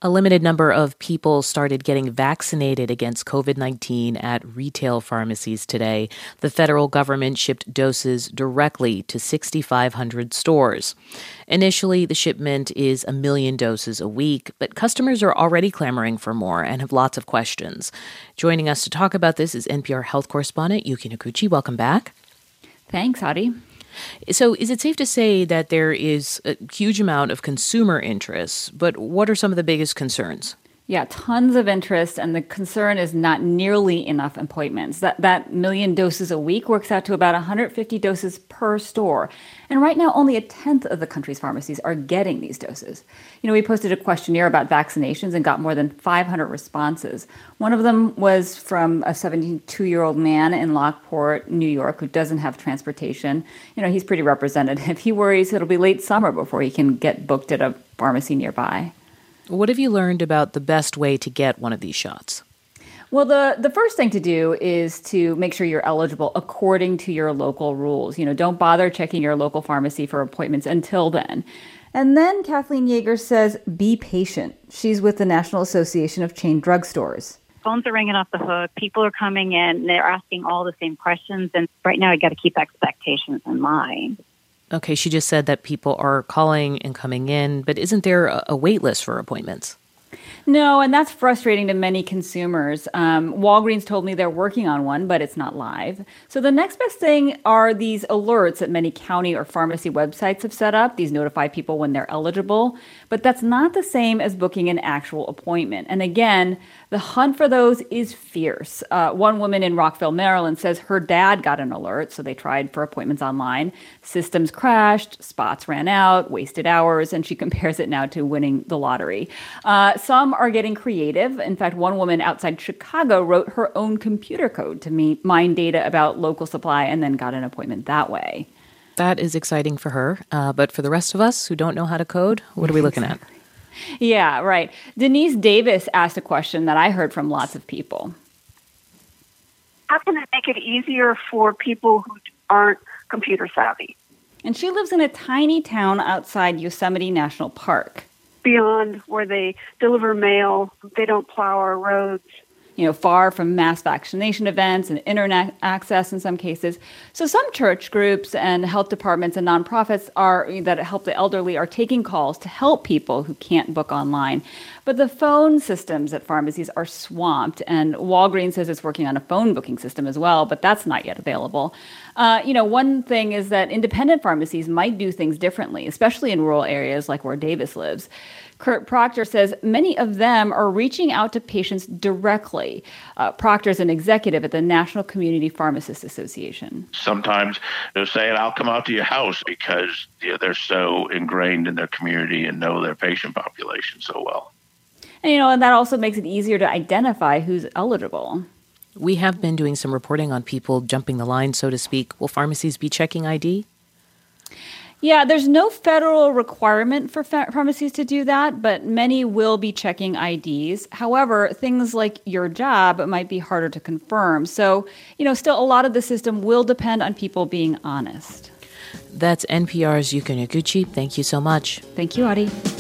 A limited number of people started getting vaccinated against COVID-19 at retail pharmacies today. The federal government shipped doses directly to 6,500 stores. Initially, the shipment is 1 million doses a week, but customers are already clamoring for more and have lots of questions. Joining us to talk about this is NPR health correspondent Yuki Noguchi. Welcome back. Thanks, Adi. So is it safe to say that there is a huge amount of consumer interest, but what are some of the biggest concerns? Yeah, tons of interest, and the concern is not nearly enough appointments. That million doses a week works out to about 150 doses per store. And right now, only 1/10 of the country's pharmacies are getting these doses. We posted a questionnaire about vaccinations and got more than 500 responses. One of them was from a 72-year-old man in Lockport, New York, who doesn't have transportation. He's pretty representative. He worries it'll be late summer before he can get booked at a pharmacy nearby. What have you learned about the best way to get one of these shots? Well, the first thing to do is to make sure you're eligible according to your local rules. Don't bother checking your local pharmacy for appointments until then. And then Kathleen Yeager says, be patient. She's with the National Association of Chain Drugstores. Phones are ringing off the hook. People are coming in. They're asking all the same questions. And right now, I got to keep expectations in mind. Okay, she just said that people are calling and coming in, but isn't there a wait list for appointments? No, and that's frustrating to many consumers. Walgreens told me they're working on one, but it's not live. So the next best thing are these alerts that many county or pharmacy websites have set up. These notify people when they're eligible, but that's not the same as booking an actual appointment. And again, the hunt for those is fierce. One woman in Rockville, Maryland says her dad got an alert, so they tried for appointments online. Systems crashed, spots ran out, wasted hours, and she compares it now to winning the lottery. Some are getting creative. In fact, one woman outside Chicago wrote her own computer code to mine data about local supply and then got an appointment that way. That is exciting for her. But for the rest of us who don't know how to code, what are we looking at? Yeah, right. Denise Davis asked a question that I heard from lots of people. How can it make it easier for people who aren't computer savvy? And she lives in a tiny town outside Yosemite National Park. Beyond where they deliver mail, they don't plow our roads. Far from mass vaccination events and internet access in some cases. So some church groups and health departments and nonprofits that help the elderly are taking calls to help people who can't book online. But the phone systems at pharmacies are swamped, and Walgreens says it's working on a phone booking system as well, but that's not yet available. One thing is that independent pharmacies might do things differently, especially in rural areas like where Davis lives. Kurt Proctor says many of them are reaching out to patients directly. Proctor's an executive at the National Community Pharmacists Association. Sometimes they're saying, I'll come out to your house because they're so ingrained in their community and know their patient population so well. And that also makes it easier to identify who's eligible. We have been doing some reporting on people jumping the line, so to speak. Will pharmacies be checking ID? Yeah, there's no federal requirement for pharmacies to do that, but many will be checking IDs. However, things like your job might be harder to confirm. So, still a lot of the system will depend on people being honest. That's NPR's Yuki Noguchi. Thank you so much. Thank you, Adi.